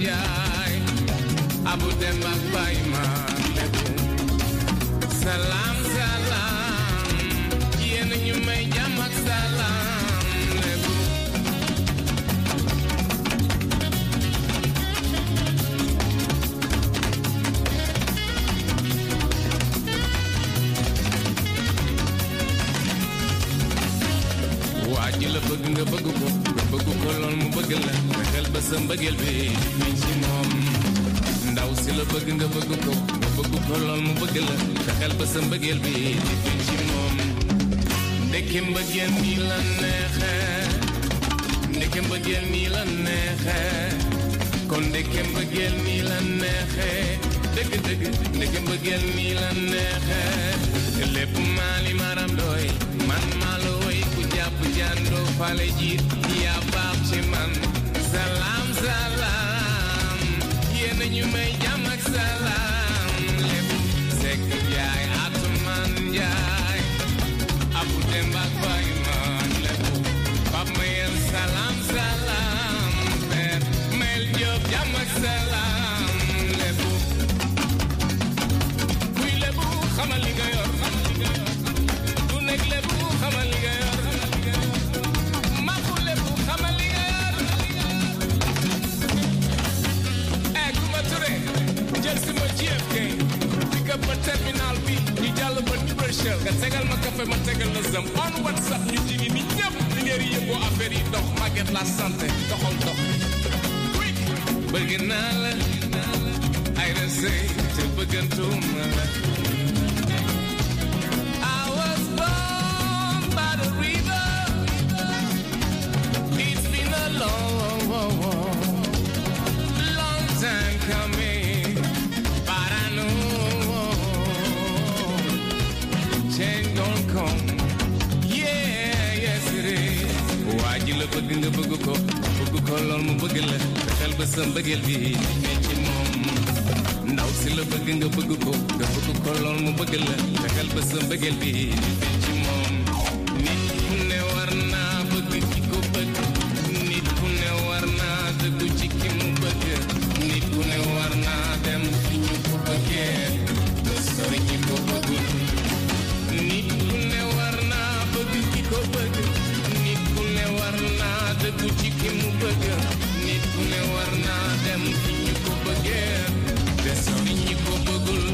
Manjai Abu Dembak Baiman Lebu Salam salam Yen ñu may jàmm ak salam Lebu Waaji la bëgg nga bëgg ko lool mu bëgg la xel ba sa mbëggeel bi fi ci moom ndaw si la bëgg nga bëgg ko lool mu bëgg la xel ba sa mbëggeel bi fi ci moom ndeke mbëggeel nii la neexe ndeke mbëggeel nii la neexe kon ndeke mbëggeel nii la neexe dëgg dëgg ndeke mbëggeel nii la neexe lépp maali maram doy man maalo way ku jàpp jàndoo fale jiit yaa baax ci man salam salam yéen ñu may jàmm ak salam lépp sekk jaay atuman jaay abu dembak bay man lépp pap mayel salam salam per mel job jàmm ak salam lépp kuy lépp xamal li nga yor du nekk lépp xamal li nga yor ba terminal bi ñu jàll ba Libreville nga tegal ma café ma tegal la zam on WhatsApp ñu jigi ni ñëpp di ngeen yëngoo affaire yi dox Maguette la santé doxal dox quick bëgg naa la ay resey te bëggantuma la I was born by the river it's been a long time coming but I know change gon' come yeah yes it is waaji la bëgg nga bëgg ko lool mu bëgg la xel ba sa mbëggeel bi ne ci moom ndaw si la bëgg nga bëgg ko lool mu bëgg la xel ba sa mbëggeel bi ne ci moom nit ku ne war naa bëgg ki ko bëgg nit ku ne war naa dëggu ci ki mu bëgg nit ku ne war naa dem fi ñu ko bëggee sori ñi ko bëggul nit ku ne war naa bëgg ki ko bëgg nit ku ne war naa dëggu ci ki mu bëgg nit ku ne war naa dem fi ñu ko bëggee te sori ñi ko bëggul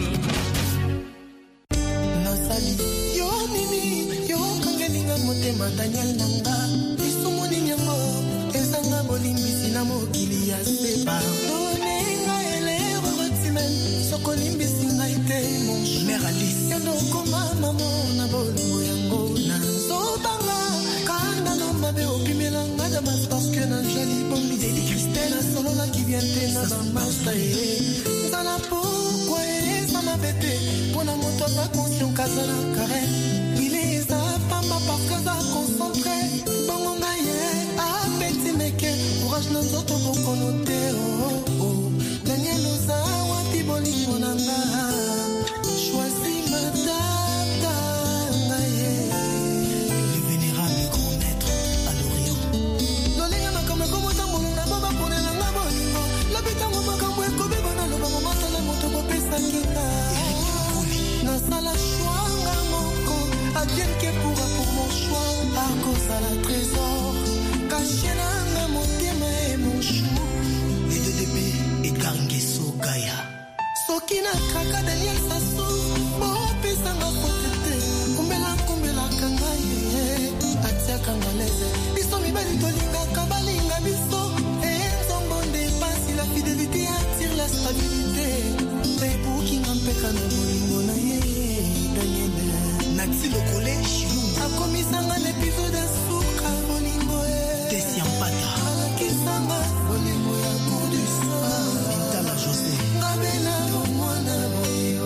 nasali yo nini yo kangelinga motema Daniel nanga isumuni nyango ezanga bolimbisi na mokili ya sepa donenga elero rotimen sokolimbisi ngai te mon mère Alice yando koma mamo na bolongo yango na zobanga kanda no mabe opimelanga damas parce que na jali bombi deli Christelle solo la qui vient te na bambasta nzala pourquoi ça m'a bête pona moto za conscient kazala kare bileza pamba parce que za concentré bongo ngaye apeti meke courage na nzoto bokonote oh Daniel oza wapi bolingo nanga choisis ma tata ngaye le vénérable grand maître à l'Orient lolenga makama komo tambolo na baba ponela nga bolingo labitango makambo ekobeba na loba momasala moto kopesa kinga nasala chwanga moko adienne que pourra pour mon choix à cause à la trésor caché nanga motema et mon chou et de DB et Gangeso Gaya Sokina kaka Daniel Sassou bopesa nga potete kumbela kanga ye atia kanga leze biso mibali tolinga kabalinga biso et zombonde passe la fidélité attire la stabilité et pour qui ngampeka na bolingo na ye Daniel Nati le collège a commis un épisode de souka bolingo Tessiampata alakisanga bolingo ya kodisa Mintala José ngabela mwana boyo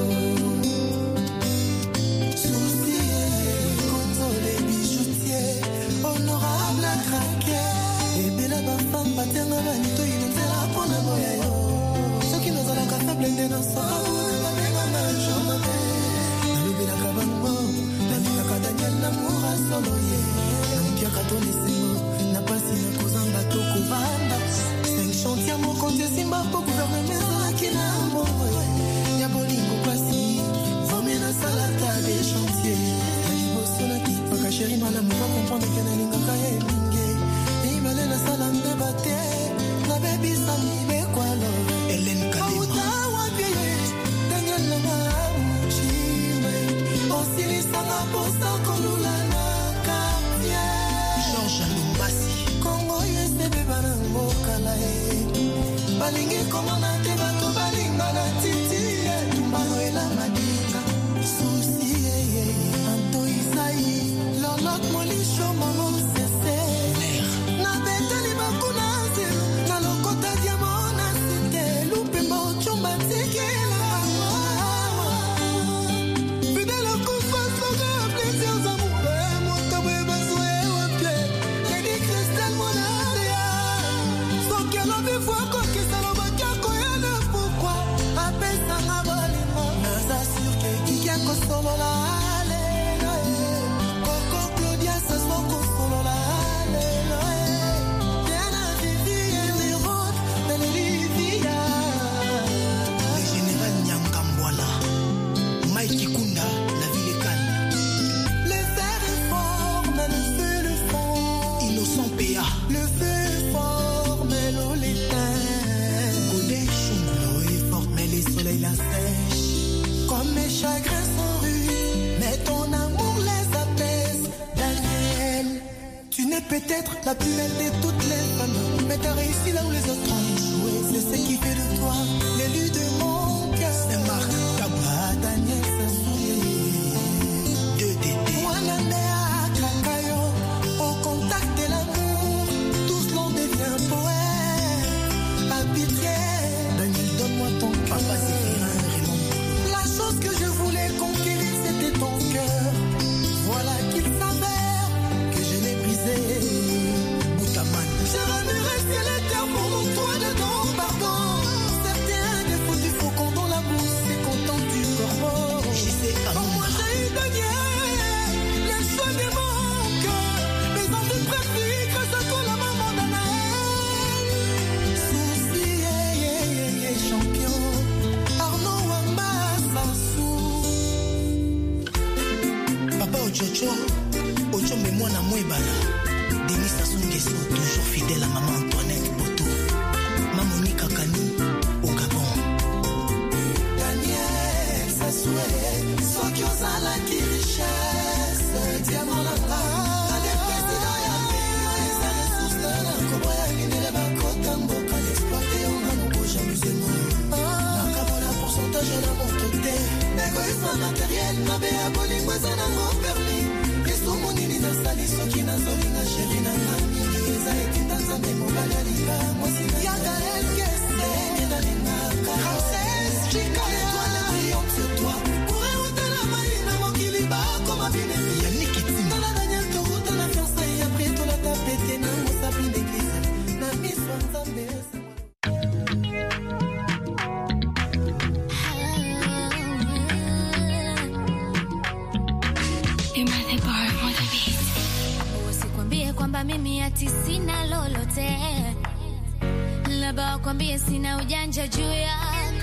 souci console bijoutier honorable craquer Quand tu simba pour gouverner qui n'a pas y'a bolingo passé formé la salata des chantiers y'a bossona qui pas chérie moi la me pas comprendre que n'a linga kaye minge et malé la salam de baté la baby sami be quoi lo Hélène Kalema Daniel Lama Chimé Osili Sanga Posa Kolula Nakapia Georges Lumbasi Congo Yesebe Banango Kalae Balingi Komana Tebato Balinga na Titi Tumbano Ela Madinga Susi Anto Isaï Lolot Molisho Momo Sese Na Beteli Bakuna Na Lokota Diamona Site Lupe Mochumba Tekela peut-être la plus belle de toutes les femmes, mais t'as réussi là où les autres ont échoué. C'est ce qui fait de toi l'élu de mon cœur. C'est Marc Kaba, Daniel Sassouye, de Dédé. Wanandea Kakayo, au contact de l'amour, tous l'on devient poète. À pitié, Daniel, donne-moi ton cœur. Papa, c'est Raymond. La chose que je voulais conquérir, c'était ton cœur. Voilà qu'il s'avère que je l'ai brisé. J'ai remué ciel et terre pour mon toit de ton pardon. Certains défauts du faucon dans la bouche, c'est content du corbeau. Moi j'ai eu Daniel, les choix de mon cœur. Mes envies préférées grâce à toi la maman d'Anaël. Souci, champion, Arnaud Wamba Sassou. Papa Ochocho, Ocho mais moi na Mouébala. Denis Sassou Nguesso, toujours fidèle à maman Antoinette Boto. Mamoni Kakani, au Gabon. Daniel Sassou, Sokyoza la qui richesse, diamant la bras. Allez, président Yamé, les ressources de la Koboya, Guinée, Bakota, Mboka, l'exploité, on a nos beaux jalousément. Nakabona, pourcentage de la montre-té. Égoïsme matériel, Nabé, Aboli, Mwazana, mon permis. Monini na sali soki na zoli na chéri na nami eza etinda nzambe mobali alinga mwasi na yaka elkese na lingaka Ramsès Chika l'étoile brillante sur toi pour érouter la maille na mokili bakoma binemi ya nikitima na Daniel Toruta na fiançailles après tout la tapete na mosapi d'église na miss Nzambe. Kwamba mimi ati sina lolote, labda wakwambie sina ujanja juu ya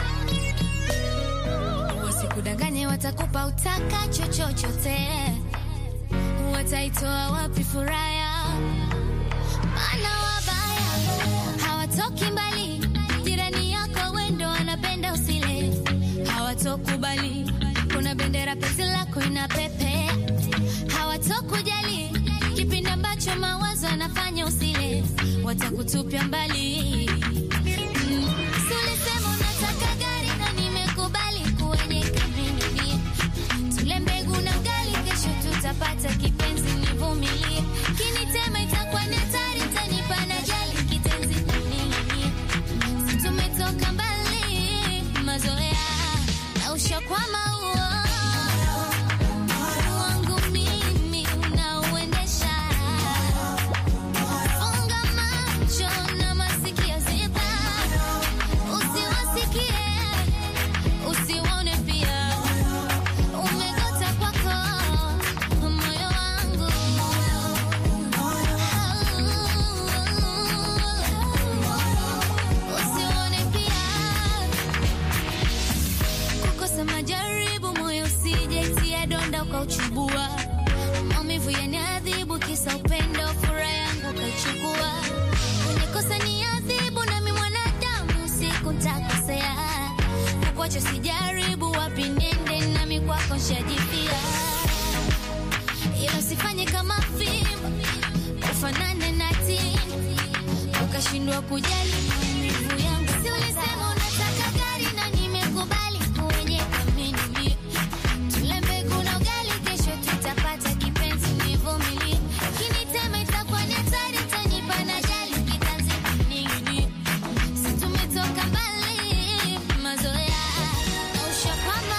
wasikudanganye, watakupa utakacho chochote, wataitoa wapi furaha? Maana wabaya hawatoki mbali, jirani yako wendo wanapenda usile, hawatokubali kuna bendera penzi lako inapepe, hawatokujali kipindi ambacho mawazo yanafanya usile, watakutupia mbali. Sulisema unataka gari na nimekubali kuenyeka mimi. Tule mbegu na ugali, kesho tutapata kipenzi, nivumilie. Kinitema itakuwa ni hatari, tanipa na jali kitenzi nini. Si tumetoka mbali, mazoea na ushakwama huo. Funga macho na nitakosea. Kukuacha sijaribu wapi nende nami kwako nshajipia. Ila sifanye kama fimbo ufanane na tini ukashindwa kujali maumivu yangu. Si ulisema unataka gari na nimekubali kwenye kamini. Tule mbegu na ugali kesho tutapata kipenzi nivumilie. Kinitema itakuwa ni hatari tanipa na jali kitanzi nini. Si tumetoka mbali mazoea na ushapama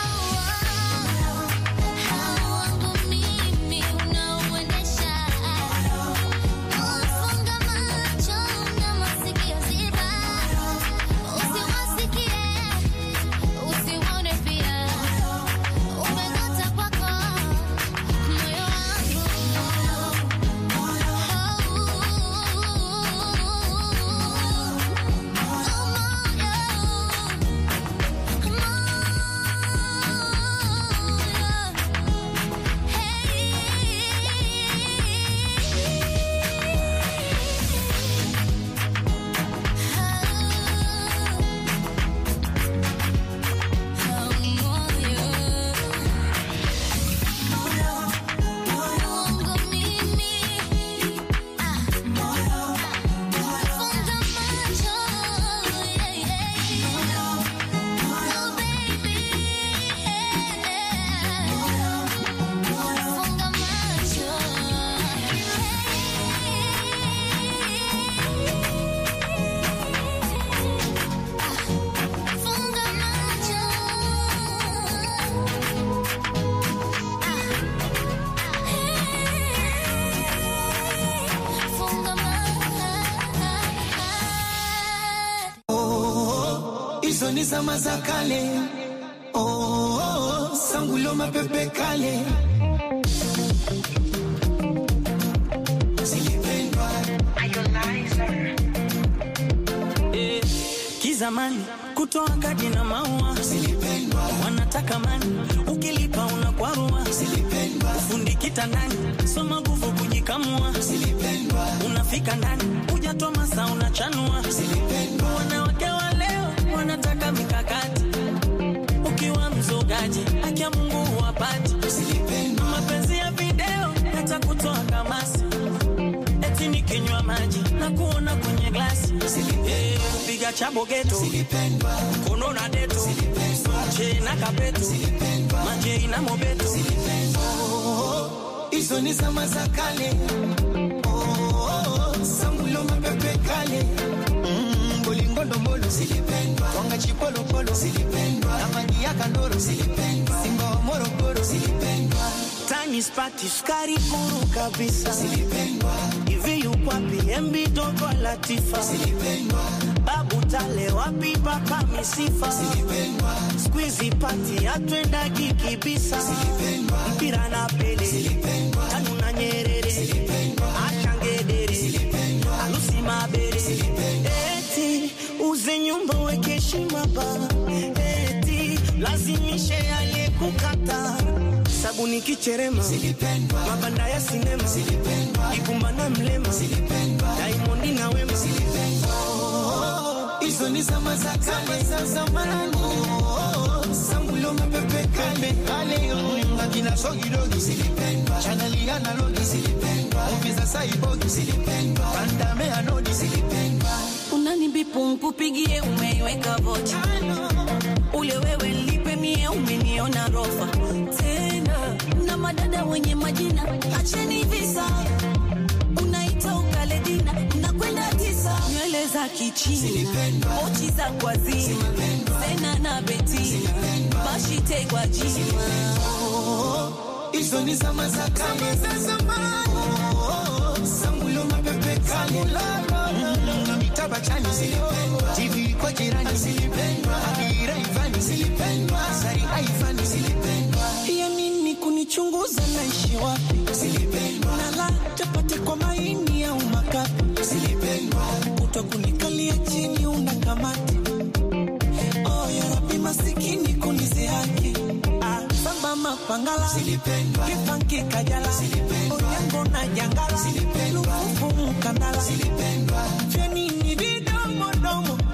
wangu mimi unauendesha. Ufunga macho na masikio ziba. Usiwasikie, usiwaone pia. Umegota kwako moyo wangu. Ni zama za kale, sangulo mapepe kale. Silipendwa kizamani kutoa kadi na maua. Silipendwa wanataka mani ukilipa unakwarua. Silipendwa fundi kitandani soma nguvu kujikamua. Silipendwa unafika ndani hujatoa masaa unachanua. Silipendwa wanawake wa leo wanataka mikakati. Ukiwa mzogaji haki ya Mungu huwapati. Silipendwa mapenzi ya video hata kutoa kamasi. Eti nikinywa maji na kuona kwenye glasi. Kupiga chabo geto. Silipendwa kono na deto. Silipendwa che na kapeto. Silipendwa maje ina mobeto. Silipendwa hizo ni zama za kale. Sangulo mapepe kale. Bolingondo mbolo. Silipendwa wanga chipolo polo. Silipendwa amani ya kandoro. Silipendwa simba wa Morogoro. Silipendwa tani spati sukari kuru kabisa. Silipendwa hivi yukwapi embi dogo Latifa. Silipendwa babu tale wapi paka misifa. Silipendwa squeezy party atwenda kikibisa. Silipendwa mpira na Pele. Silipendwa tanu na Nyerere. Silipendwa achangedere. Silipendwa alusi mabere. Silipendwa eti uze nyumba weke heshima ba. Eti lazimishe aliyekukata. Sabuni kicherema. Silipendwa mabanda ya sinema. Silipendwa Ikumba na Mlema. Silipendwa Diamond na Wema. Silipendwa hizo ni zama za kale za zamani. Sangulo mapepe kale kale. Ngakina sogi dogi. Silipendwa chaneli analogi. Silipendwa ofisa saibogi. Silipendwa bandame anodi. Silipendwa unanibipu nkupigie umeiweka vocha. Ule wewe lipe mie umeniona rofa. Tena na madada wenye majina acheni visa. Unaita ukale dina unakwenda tisa. Nywele za kichina ochi za kwa zima. Sena na Betina bashite kwa jima. hizo ni zama za kale za zamani. Sangulo mapepe kale. Na mitaba chani. Silipendwa TV kwa jirani. Silipendwa Adira Ivani. Silipendwa Sari Aivani. Silipendwa ya nini kunichunguza naishi wapi. Silipendwa nala chapati kwa maini au makapi. Silipendwa utakunikalia chini unakamati. ya Rabbi masikini kunize haki. Samba mapangala. Silipendwa kifanki kajala. Silipendwa Onyango na jangala. Silipendwa Lukufu mkandala. Silipendwa Feni ni vidomo domo. Kutupia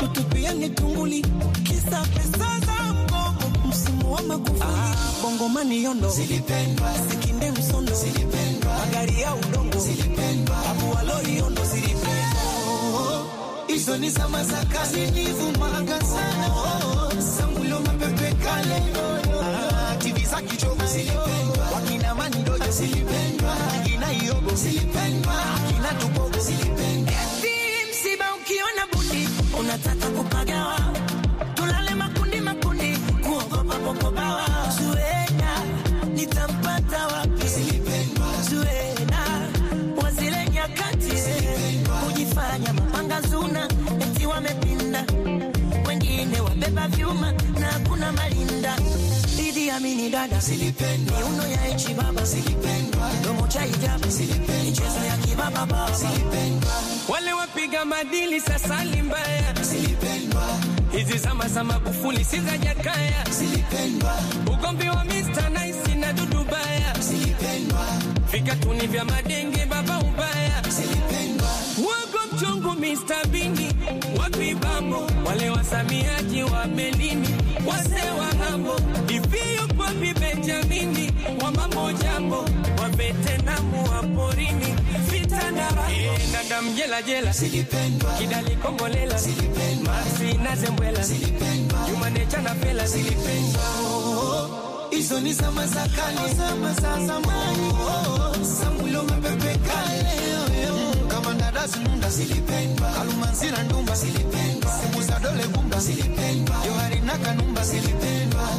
yani tunguli kisa pesa za mgomo msimu wa Magufuli. Bongo mani yondo zilipendwa, Sikinde msondo zilipendwa, magari ya udongo zilipendwa, Abu Walori yondo zilipendwa. Hizo ni zama za kazi nivumaga sana. Sangulo mapepe kale TV za kichogo zilipendwa, wakina Mandojo zilipendwa, wakina Yobo zilipendwa, wakina Tubogo zilipendwa. Msiba ukiona bundi unataka kupagawa, tulale makundi makundi kuogopa popobawa. Zuena nitampata wapi? Zilipendwa. Zuena wazile nyakati kujifanya mapanga zuna eti wamepinda, wengine wabeba vyuma na kuna malinda. Idi Amini dada zilipendwa, miuno ya echi baba zilipendwa, domo cha hijabu zilipendwa, michezo ya kibaba baba zilipendwa. Wale wapiga madili sasa limbaya zilipendwa, hizi zama za Magufuli si za Jakaya zilipendwa, ugombi wa Mr. Nice na Dudu Baya zilipendwa, vikatuni vya madenge baba ubaya zilipendwa, wago mchongo Mr. Bini wapi bambo, wale wasamiaji wa Belini wase wa hambo, ifio kwa Benjamini wa mambo jambo, wa Vetenamu wa porini vita na raho. Nadam jela jela zilipendwa, Kidali Kombolela zilipendwa, Maxi na Zembwela zilipendwa, Jumanecha na Fela zilipendwa. Hizo ni zama za kale, zama za zamani. Sangulo mapepe kale kama Ndadazi Nunda zilipendwa, Kalumanzira Ndumba zilipendwa, Sibuza Dole Gumba zilipendwa, Johari na Kanumba zilipendwa.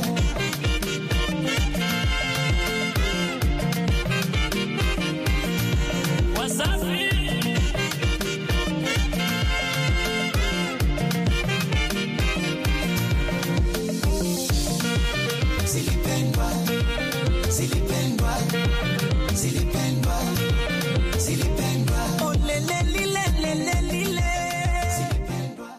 Wasafi zilipendwa, zilipendwa, zilipendwa, zilipendwa. Oh lele lile lele lile zilipendwa.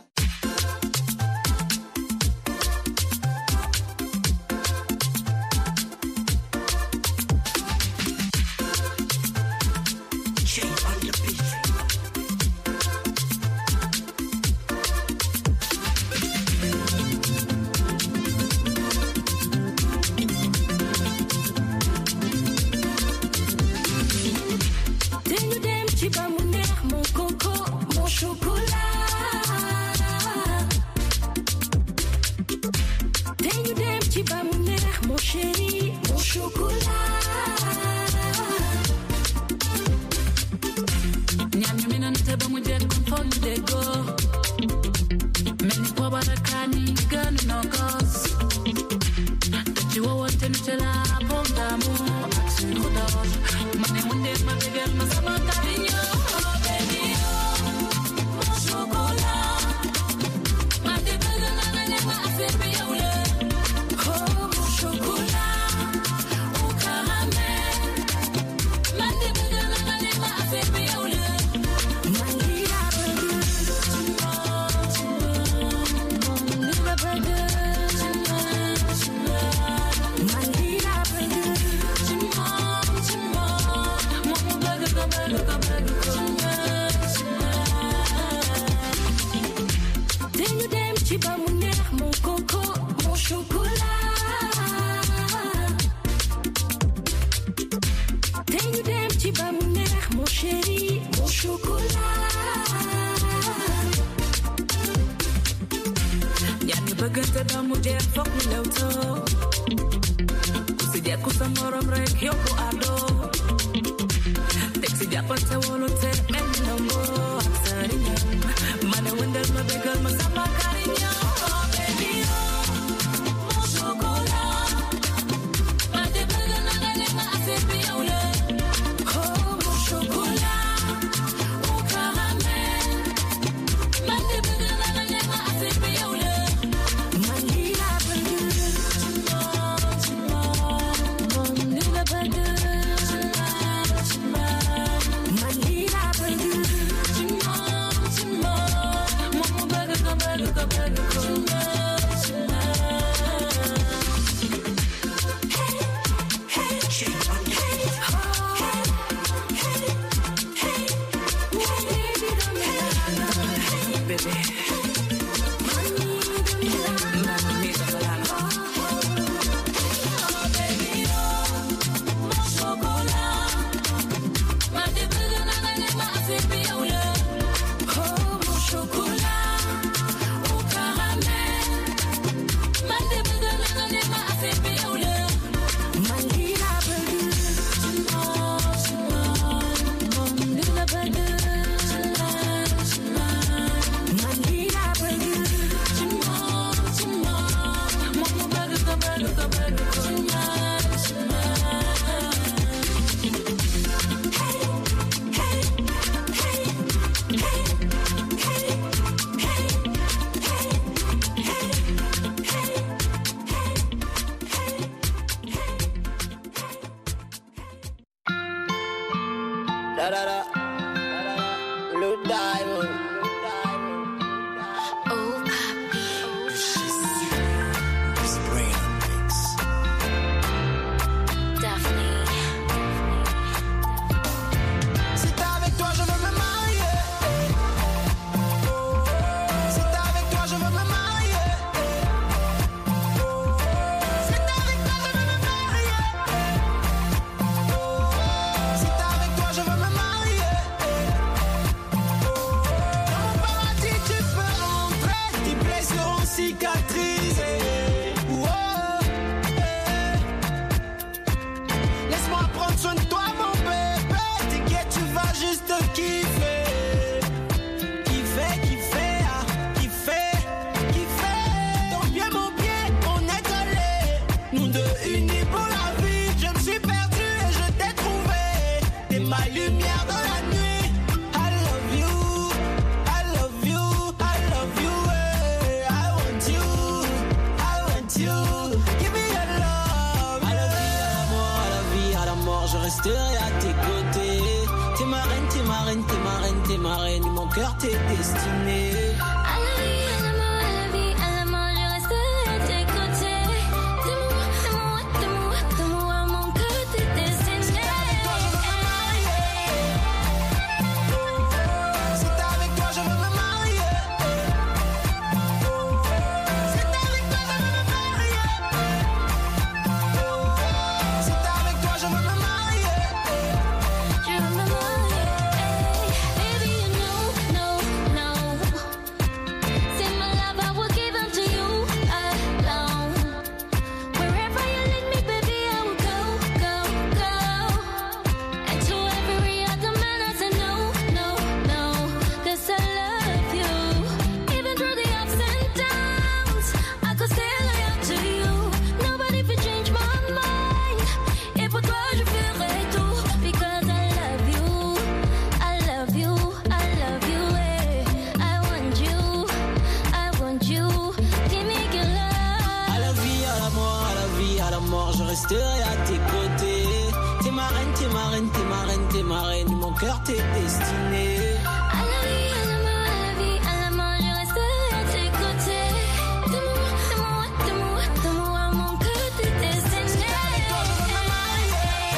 Manila Blue Diamond. T'es ma reine, mon cœur t'est destiné. À la vie, à la mort, je resterai à tes côtés. De moi, mon cœur t'est destiné. Si t'es avec toi, je veux me marier. Si t'es avec toi, je veux me marier. Si t'es avec toi, je veux me marier. Je veux me marier. Je resterai à tes côtés. T'es ma reine, t'es ma reine, t'es ma reine, t'es ma reine. Mon cœur t'est destiné. À la vie, à la mort, je resterai à tes côtés. De moi, mon cœur t'est destiné. Si t'es avec toi, je veux me marier.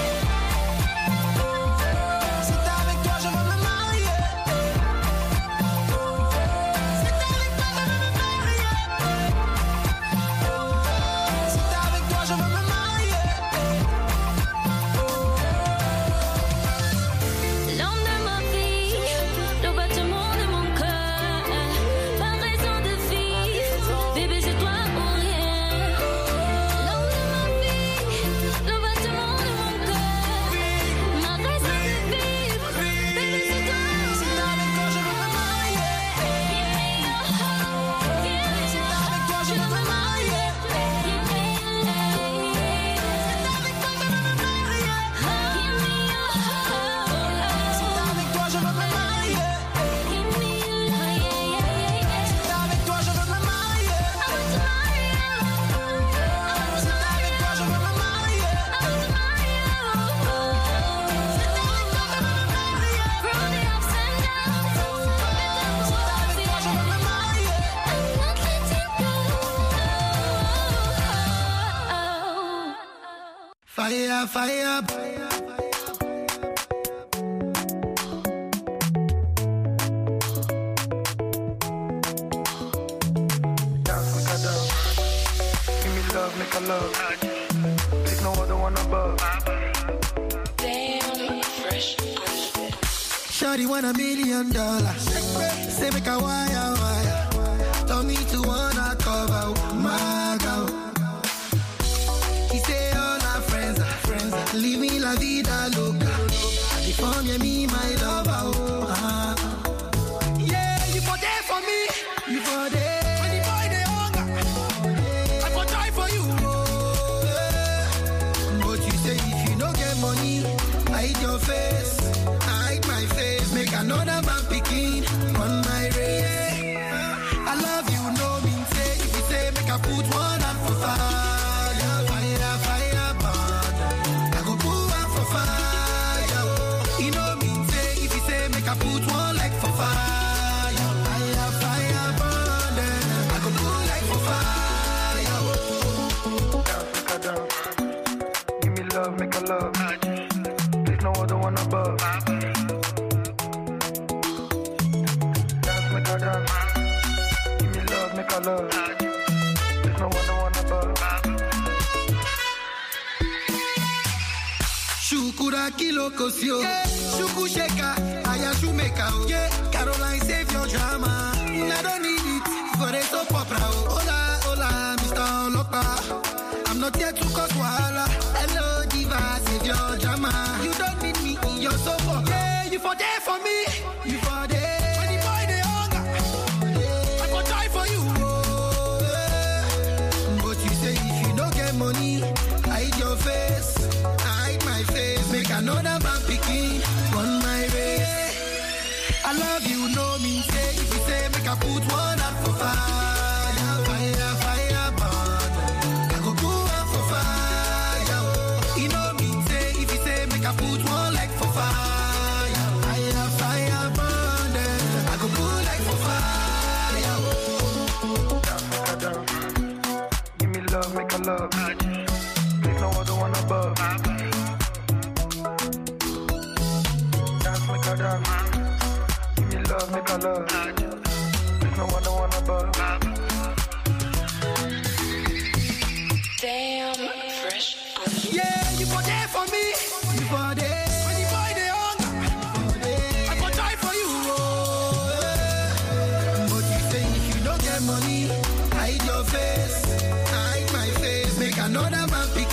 Si t'es avec toi, je veux me marier. Si t'es avec toi, je veux me marier. Si t'es avec toi, je veux me marier. L'homme de ma vie, le battement de mon cœur, pas raison de vivre, bébé c'est toi ou rien. L'homme de ma vie, le battement de mon cœur, ma raison de vivre, bébé c'est toi. Si t'es avec toi, je veux me marier. Si t'es avec toi, je veux me marier. Si t'es avec toi, je veux me marier. Si t'es avec toi, je veux me marier. Si t'es avec toi, je veux me marier. Si t'es avec toi, je veux me marier. Fire, fire. Dance, make a dance. Give me love, make a love. There's no other one above. Shawty want $1 million. Say make a wire, wire. Tell me to wanna cover my girl. He say all our friends are friends. Leave me la vida loca. The phone, yeah, me, my lover. Oh, yeah, you for there for me. You for there. When the boy they hunger, I for die for you. Oh, yeah. But you say if you don't get money, hide your face. Hide my face. Make another man picking on my race. I love you, no mean say. If you say make I put one up for fire. Fire, fire, burn. I go put one for fire. You know mean say. love. There's no other one above. Dance, make a dance. Give me love, make a love. There's no other one above. Shukura kilo kosio, shuku sheka, aya shumeka, yeah. Caroline save your drama, I don't need it for the soap opera. Hola, hola, Mr. Lopa, I'm not here to cause wahala. Hello, diva, save your drama. You don't need me in your soap opera. Yeah, you for there for me, you for there. When the boy they hunger, I go die for you. Oh, yeah. But you say if you don't get money, hide your face. My face, make another man picking on my race. I love you, no mean say. If you say make I put one out for fire, fire, fire, burn. I go go out for fire. You know mean say. If you say make I put one like for fire, fire, fire, burn. I go go like for fire. Dance, make a dance. Give me love, make a love. There's no other one above. Make a dance. Give me love, make a love. There's no other one above. Damn, fresh. Yeah, you for there for me. You for there. When the boy they hunger, I go die for you. Oh, yeah. But you say if you don't get money, hide your face. Hide my face. Make another man pick